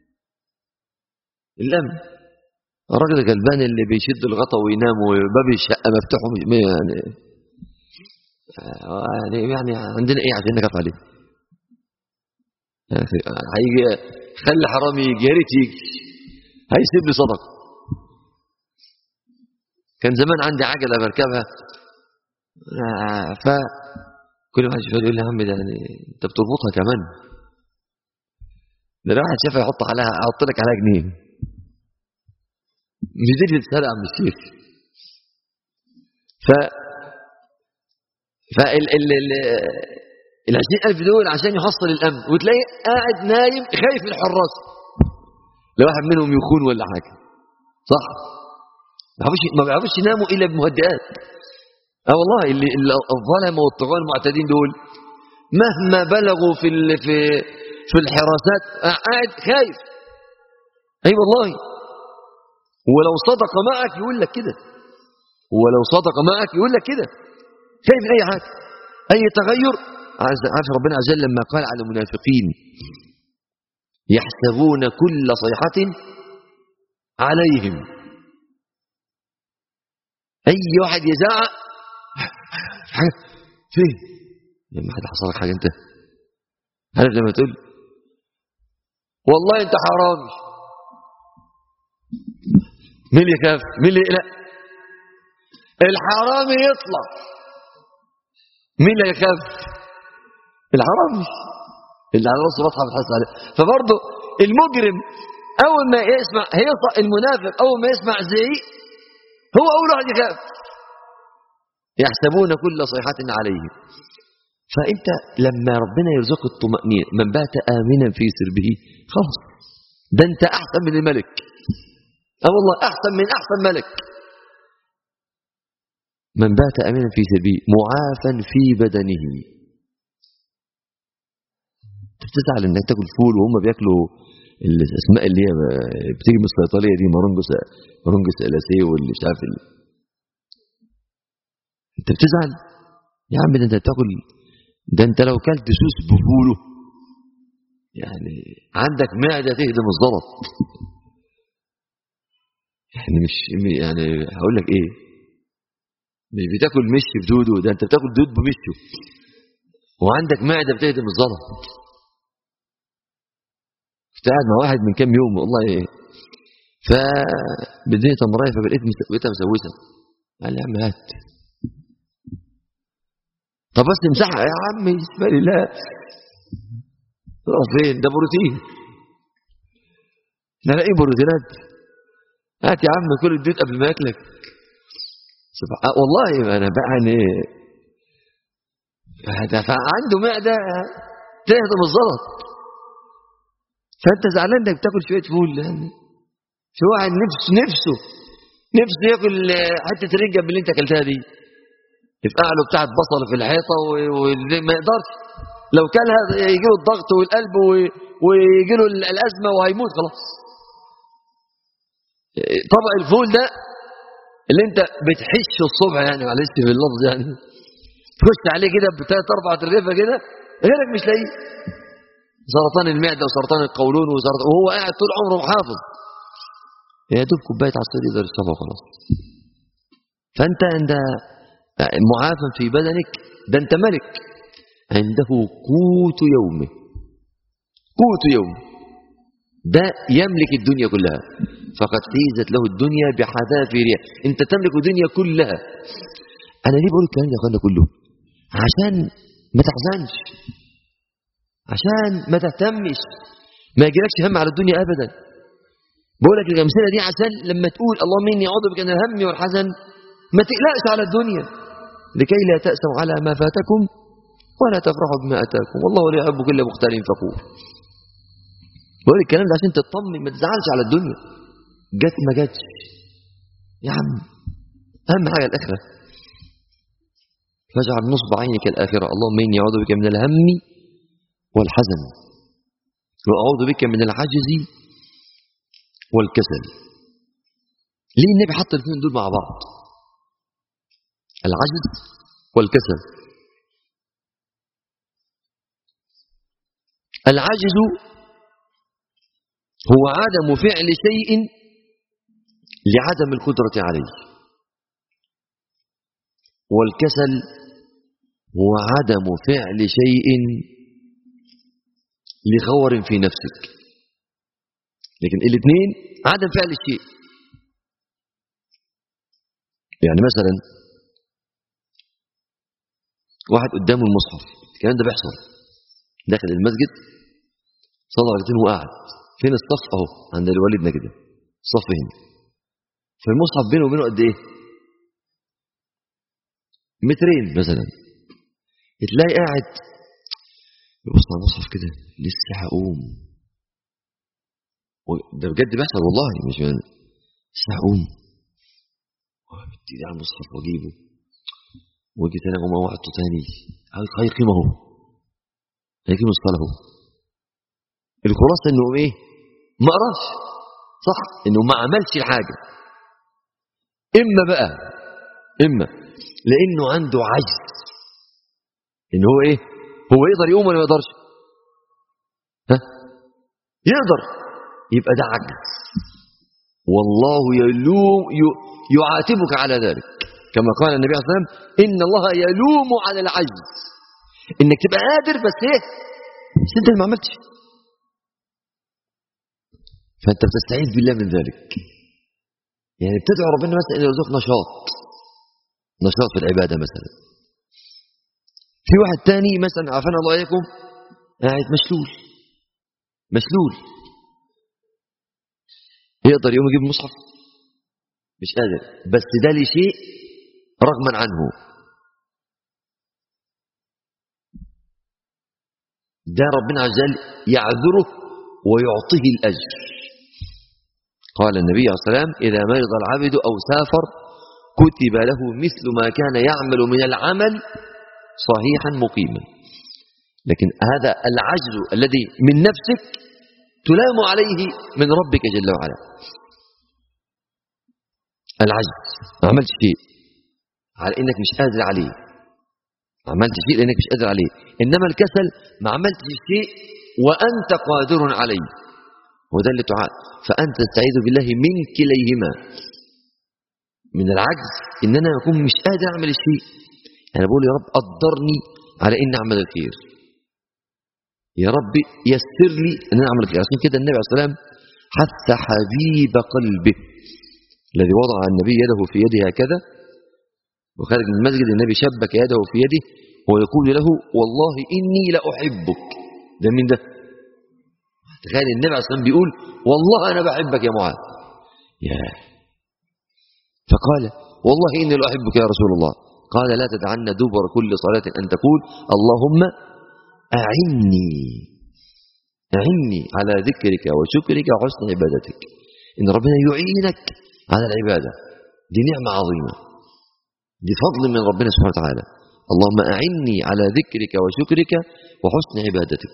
الامن. الراجل الغلبان اللي بيشد الغطا وينام وباب الشقه مفتوح يعني عندنا ايه عشان نخاف عليه؟ هيجي خلي حرامي يجي، يا ريت يجي هيسيب لي صدقه. كان زمان عندي عجله بركبها، فكل واحد يقول لي يا عم ده يعني انت بتربطها كمان، ده واحد شافها يحط لك عليها جنيه، مش دي اللي تتسرق عم الشيخ. ال20,000 دول عشان يحصل الأمن، وتلاقي قاعد نايم خايف من الحراس لو واحد منهم يخون ولا حاجة. صح؟ ما بيعرفوش يناموا إلا بمهدئات. والله الظلمة والطغاة المعتدين دول مهما بلغوا في الحراسات قاعد خايف. أي والله. ولو صدق معك يقول لك كده، ولو صدق معك يقول لك كده، خايف من أي حاجة، أي تغير. عارف ربنا عز وجل لما قال على المنافقين يحسبون كل صيحة عليهم، أي واحد يزعق حاجة فين لما حد حصل لك حاجة أنت عارف لما تقول والله أنت حرامي، مين اللي يخاف؟ مين اللي يقلق؟ الحرامي يطلع، مين اللي يخاف؟ الحرامي اللي على راسه بطحه بتحس عليه. فبرضه المجرم اول ما يسمع هيطلع، المنافق اول ما يسمع زعيق هو اول واحد يخاف. يحسبون كل صيحة عليهم. فانت لما ربنا يرزقك الطمأنينة، من بات آمنا في سربه، خلاص ده انت احسن من الملك. والله احسن من احسن ملك. من بات امنا في سربه معافا في بدنه. انت بتزعل انك تاكل فول وهم بياكلوا الاسماء اللي هي بتيجي من الصيدليه دي، مرونجس الاسيه واللي مش عارف انت بتزعل يا عم؟ ده انت بتاكل، ده انت لو كلت سوس بفوله يعني عندك معده تهدم الزلط. يعني مش يعني هقول لك ايه، مش بتاكل مش بدوده، ده انت بتاكل دود بمشه وعندك معده بتهدم الزلط. كنت قاعد مع واحد من كام يوم والله فبديني تمرايه فبقيتها مسوسه، قال لي يا عم هات. طب بس امسحها يا عم، بسم الله فين ده بروتين، نلاقي بروتينات، هات يا عم كل الدود قبل ما ياكلك. والله انا بقى يعني عنده معده تهضم الزلط، فانت زعلان انك بتاكل شويه فول يعني. في واحد نفسه ياكل حته رنجه اللي انت اكلتها دي، يفقع له بتاعه بصل في الحيطه وما يقدرش، لو كلها يجي له الضغط والقلب ويجي له الازمه وهيموت خلاص. طبق الفول ده اللي انت بتحشه الصبح يعني، معلش في اللفظ يعني، تخش عليه كده بثلاث اربع ترغيفه كده غيرك مش لاقيه، سرطان المعده وسرطان القولون وهو قاعد طول عمره محافظ، يا دوب كوبايه عصير يقدر يشربها وخلاص. فانت عند معافى في بدنك، ده انت ملك عنده قوت يومه، قوت يوم، ده يملك الدنيا كلها، فقد حيزت له الدنيا بحذافيرها. انت تملك الدنيا كلها. انا ليه بقول الكلام ده يا اخوانا كله؟ عشان ما تحزنش، عشان ما تهتمش، ما يجيلكش هم على الدنيا ابدا. بقول لك الامثله دي عشان لما تقول اللهم اني اعوذ بك من الهم والحزن ما تقلقش على الدنيا، لكي لا تأسوا على ما فاتكم ولا تفرحوا بما اتاكم والله لا يحب كل مختال فخور. بقول الكلام ده عشان تطمن، ما تزعلش على الدنيا، جت ما جاتش يا عم، اهم حاجه الاخره. فاجعل نصب عينك الاخره، اللهم اني اعوذ بك من الهم والحزن واعوذ بك من العجز والكسل. ليه النبي حط الاثنين دول مع بعض، العجز والكسل؟ العجز هو عدم فعل شيء لعدم القدرة عليه، والكسل هو عدم فعل شيء لخور في نفسك. لكن الاثنين عدم فعل الشيء. يعني مثلا واحد قدامه المصحف، الكلام ده بيحصل داخل المسجد، صلى ركعتين وقعد، فين الصف؟ اهو عند والدنا كده الصف هنا، فالمصحف بينه وبينه قد ايه؟ مترين مثلا. تلاقي قاعد يبص على المصحف كده، لسه هقوم، ده بجد بيحصل والله، مش لسه هقوم ابتدي على المصحف واجيبه واجي تاني اقوم اوقته تاني، هيقيم اهو، هيقيم الصلاه اهو. الخلاصه انه ايه؟ ما قراش صح، انه ما عملش الحاجه، اما لانه عنده عجز، ان هو ايه؟ هو يقدر يقوم ولا ما يقدرش؟ ها؟ يقدر، يبقى ده عجز، والله يعاتبك على ذلك، كما قال النبي عليه الصلاه والسلام ان الله يلوم على العجز، انك تبقى قادر بس ايه؟ بس انت ما عملتش. فانت بتستعيذ بالله من ذلك، يعني بتدعو ربنا مثلا ان يرزقك نشاط في العباده مثلا. في واحد تاني مثلا عافانا الله اياكم قاعد مشلول، يقدر يقوم يجيب المصحف؟ مش قادر، بس ده لشيء رغما عنه، ده ربنا عز وجل يعذره ويعطيه الأجر. قال النبي عليه الصلاة والسلام إذا مرض العبد أو سافر كتب له مثل ما كان يعمل من العمل صحيحا مقيما. لكن هذا العجز الذي من نفسك تلام عليه من ربك جل وعلا. العجز ما عملت شيء على انك مش قادر عليه، ما عملت شيء لانك مش قادر عليه. انما الكسل ما عملت شيء وانت قادر عليه، وده اللي تعاد. فانت تستعيذ بالله من كليهما، من العجز ان انا اكون مش قادر اعمل الشيء، انا بقول يا رب قدرني على ان اعمل الخير، يا رب يسر لي ان انا اعمل الخير. عشان كده النبي عليه الصلاه والسلام حث حبيب قلبه الذي وضع النبي يده في يده هكذا وخارج من المسجد، النبي شبك يده في يده ويقول له والله إني لأحبك. ده من ده؟ تخيل النبي عليه الصلاة والسلام بيقول والله أنا بحبك يا معاذ. فقال والله إني لأحبك يا رسول الله. قال لا تدعن دبر كل صلاة أن تقول اللهم أعني على ذكرك وشكرك وحسن عبادتك. إن ربنا يعينك على العبادة، دي نعمة عظيمة، دي فضل من ربنا سبحانه وتعالى. اللهم أعني على ذكرك وشكرك وحسن عبادتك.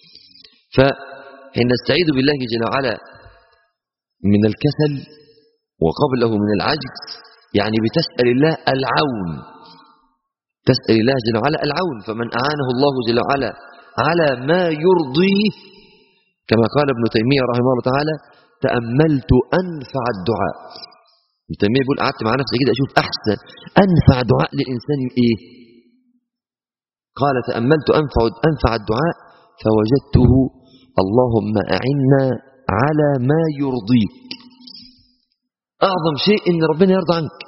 فحين نستعيذ بالله جل وعلا من الكسل وقبله من العجز، يعني بتسأل الله العون، تسأل الله جل وعلا العون. فمن أعانه الله جل وعلا على ما يرضيه، كما قال ابن تيمية رحمه الله تعالى تأملت أنفع الدعاء. ابن تيمية يقول قعدت مع نفسي كده أشوف أحسن أنفع دعاء للإنسان إيه؟ قال تأملت أنفع الدعاء فوجدته اللهم أعنا على ما يرضيك. أعظم شيء إن ربنا يرضى عنك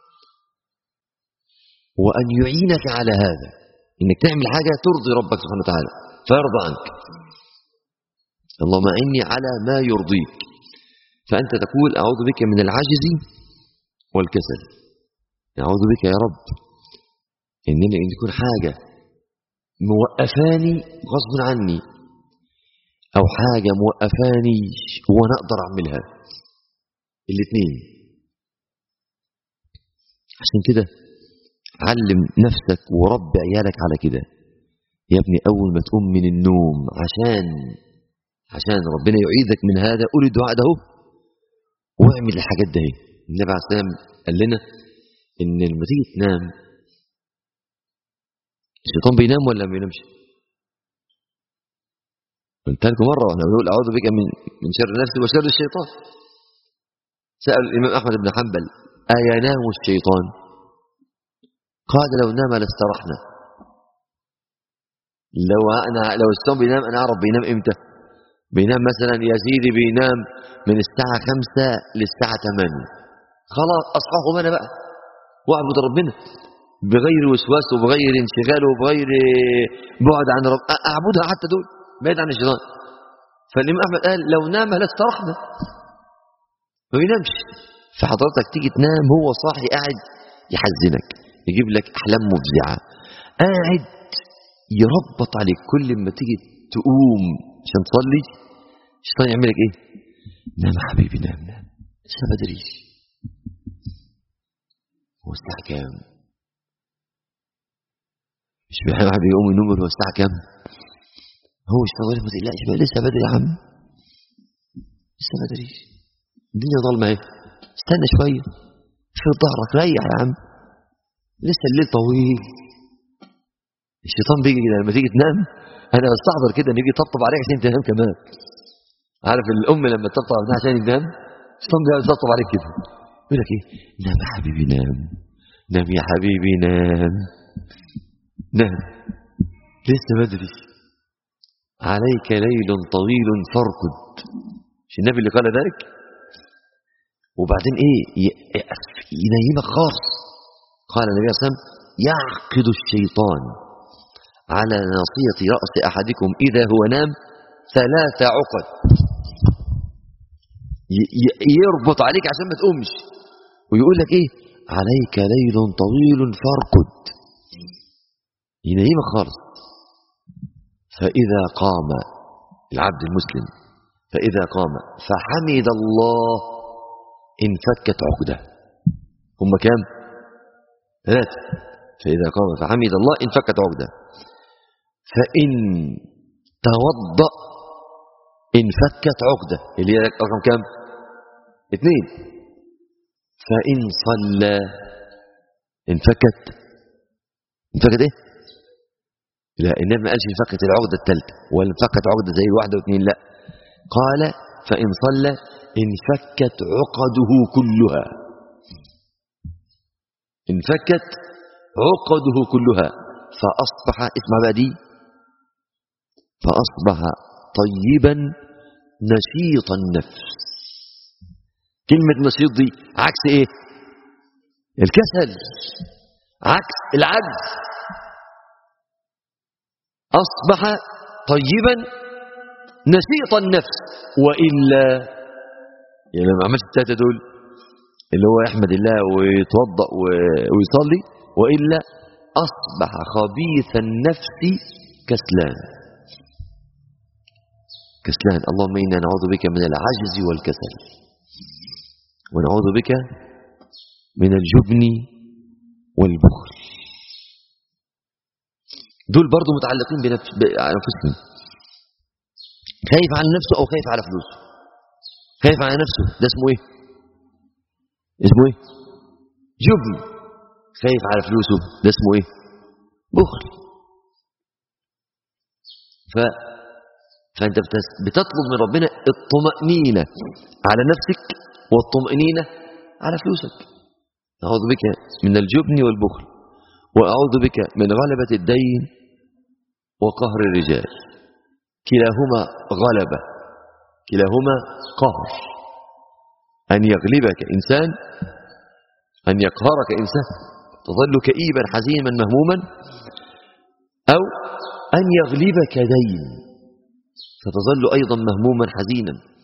وأن يعينك على هذا، إنك تعمل حاجة ترضي ربك سبحانه وتعالى فيرضى عنك. اللهم أعني على ما يرضيك. فأنت تقول أعوذ بك من العجز والكسل. أعوذ بك يا رب إن تكون حاجة موقفاني غصب عني أو حاجة موقفاني وأنا أقدر أعملها، الاثنين. عشان كده علم نفسك ورب عيالك على كده يا ابني. أول ما تقوم من النوم عشان ربنا يعيذك من هذا قول الدعاء ده واعمل الحاجات ده. النبي عليه الصلاة والسلام قال لنا إن لما تيجي تنام الشيطان بينام ولا ما بينامش؟ قلت لكم مرة واحنا بنقول أعوذ بك من شر نفسي وشر الشيطان. سأل الإمام أحمد بن حنبل أينام الشيطان؟ قال لو نام لاسترحنا. لو الشيطان بينام أنا أعرف بينام إمتى. بينام مثلا يا سيدي بينام من الساعة 5 للساعة 8، خلاص أصحاهم أنا بقى وأعبد ربنا بغير وسواس وبغير انشغال وبغير بعد عن رب، أعبدها حتى دول بعيد عن الشيطان. فالإمام أحمد قال لو نام لاسترحنا، ما بينامش. فحضرتك تيجي تنام هو صاحي قاعد يحزنك يجيب لك أحلام مفزعة، قاعد يربط عليك. كل ما تيجي تقوم عشان تصلي الشيطان يعمل لك ايه؟ نام يا حبيبي نام لسه بدري، هو الساعة كام؟ مش بيحب واحد يقوم ينوم هو الساعة كام؟ هو الشيطان ما تقلقش بقى لسه بدري يا عم، لسه بدري، الدنيا ظلمة اهي، استنى شوية في ظهرك ريح يا عم لسه الليل طويل. الشيطان بيجي كده لما تيجي تنام، انا بستحضر كده ان يجي يطبطب عليك عشان تنام كمان. عارف الام لما تطبطب على ابنها عشان ينام، الشيطان بيقعد يطبطب عليك كده يقول لك ايه؟ نام يا حبيبي نام يا حبيبي نام لسه بدري، عليك ليل طويل فارقد. مش النبي اللي قال ذلك؟ وبعدين ايه؟ ينيمك خالص. قال النبي صلى الله عليه وسلم يعقد الشيطان على ناصية رأس أحدكم إذا هو نام 3 عقد، يربط عليك عشان ما تقومش ويقول لك ايه؟ عليك ليل طويل فارقد، ينيمك خالص. فإذا قام العبد المسلم فإذا قام فحمد الله انفكت عقده. هم كام؟ ثلاثة. فإذا قام فحمد الله انفكت عقدة. فإن توضأ انفكت عقدة، اللي هي رقم كام؟ 2. فإن صلى انفكت ايه؟ لا، النبي ما قالش انفكت العقدة الثالثة ولا انفكت عقدة زي 1 و2، لا، قال فإن صلى انفكت عقده كلها. انفكت عقده كلها فأصبح، اسمع بقى دي، فأصبح طيبا نشيط النفس. كلمة نشيط دي عكس ايه؟ الكسل، عكس العجز. أصبح طيبا نشيط النفس. وإلا يعني ما عملش الثلاثة دول اللي هو يحمد الله ويتوضأ ويصلي، وإلا أصبح خبيث النفس كسلان. كسلان. اللهم إنا نعوذ بك من العجز والكسل، ونعوذ بك من الجبن والبخل. دول برضو متعلقين بأنفسهم. خايف على نفسه أو خايف على فلوسه. خايف على نفسه ده اسمه ايه؟ اسمه ايه؟ جبن. خايف على فلوسه ده اسمه ايه؟ بخل. فأنت بتطلب من ربنا الطمأنينة على نفسك والطمأنينة على فلوسك. أعوذ بك من الجبن والبخل، وأعوذ بك من غلبة الدين وقهر الرجال. كلاهما غلبة، كلاهما قهر. أن يغلبك إنسان، أن يقهرك إنسان تظل كئيبا حزينا مهموما، أو أن يغلبك دين فتظل أيضا مهموما حزينا.